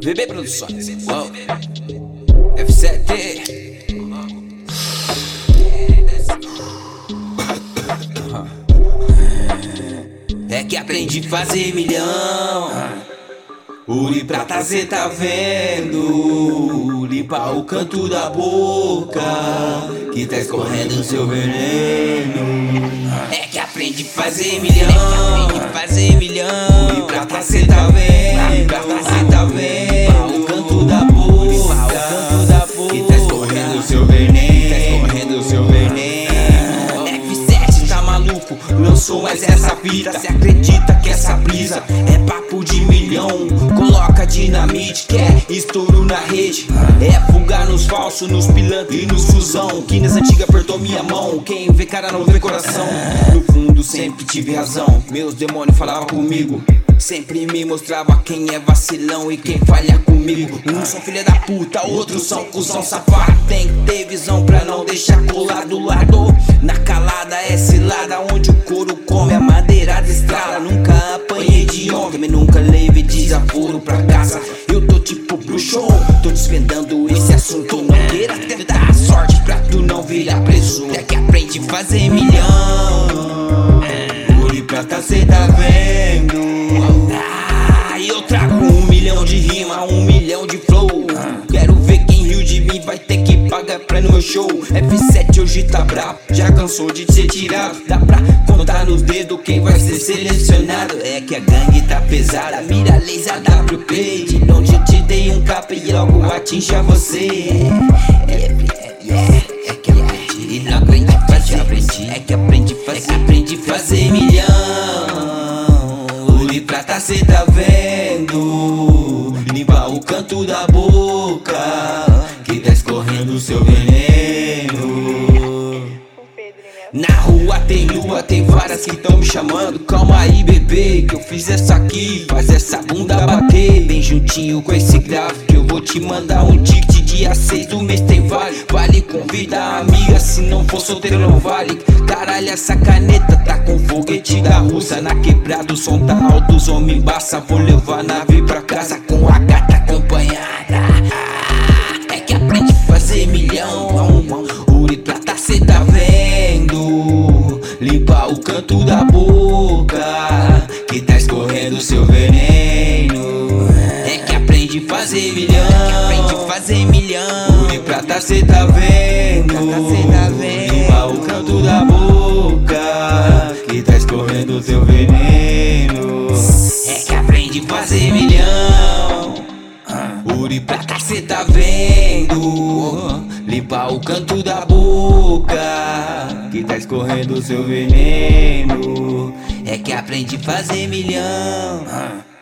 VB Produções, wow. F7. É que aprendi a fazer milhão. Ouro e prata cê tá vendo. Limpar o canto da boca que tá escorrendo o seu veneno. É que aprendi a fazer milhão. Ouro e prata cê tá vendo. Limpar o canto da boca que tá escorrendo o seu veneno. F7 tá maluco, lançou mais essa fita. Cê acredita que essa brisa é papo de milhão? Coloca dinamite, quer estouro na rede. É fugar nos falsos, nos pilantras e nos fusão. Que nas antigas apertou minha mão. Quem vê cara não vê coração. No fundo sempre tive razão. Meus demônios falavam comigo. Sempre me mostrava quem é vacilão e quem falha comigo. Uns são filha da puta, outros são cuzão safado. Tem que ter visão pra não deixar colar do lado. Na calada é cilada, onde o couro come a madeirada estrala. Nunca apanhei de homem, também nunca levei desaforo pra casa. Eu tô tipo bruxo, tô desvendando esse assunto. Não queira tentar a sorte pra tu não virar preso. É que aprende a fazer milhão. Ouro e prata cê tá vendo. Eu trago 1 milhão de rima, 1 milhão de flow. Quero ver quem riu de mim, vai ter que pagar pra ir no meu show. F7 hoje tá bravo, já cansou de ser tirado. Dá pra contar nos dedos quem vai ser selecionado. É que a gangue tá pesada, mira laser WP. De longe eu te dei um capa e logo atinja você. É que aprendi, não aprendi a fazer. É que aprendi a fazer milhão. Ouro e prata cê tá vendo. Limpa o canto da boca que tá escorrendo o seu veneno. Na rua tem lua, tem várias que tão me chamando. Calma aí bebê, que eu fiz essa aqui. Faz essa bunda bater bem juntinho com esse grave. Que eu vou te mandar um ticket dia 6 do mês tem vale. Vale, convida a amiga, se não for solteiro não vale. Caralho, essa caneta tá com foguete da Rússia. Na quebrada o som tá alto, os homens embaça. Vou levar a nave pra casa com a gata acompanhada. É que aprende a fazer milhão. Ouro e prata cê tá vendo. Limpa o canto da boca que tá escorrendo o seu veneno. É que aprende a fazer milhão. Ouro e prata cê tá vendo. Limpa o canto da boca que tá escorrendo o teu veneno. É que aprende a fazer milhão. Ouro e prata cê tá vendo. Limpa o canto da boca que tá escorrendo o seu veneno. É que aprende a fazer milhão.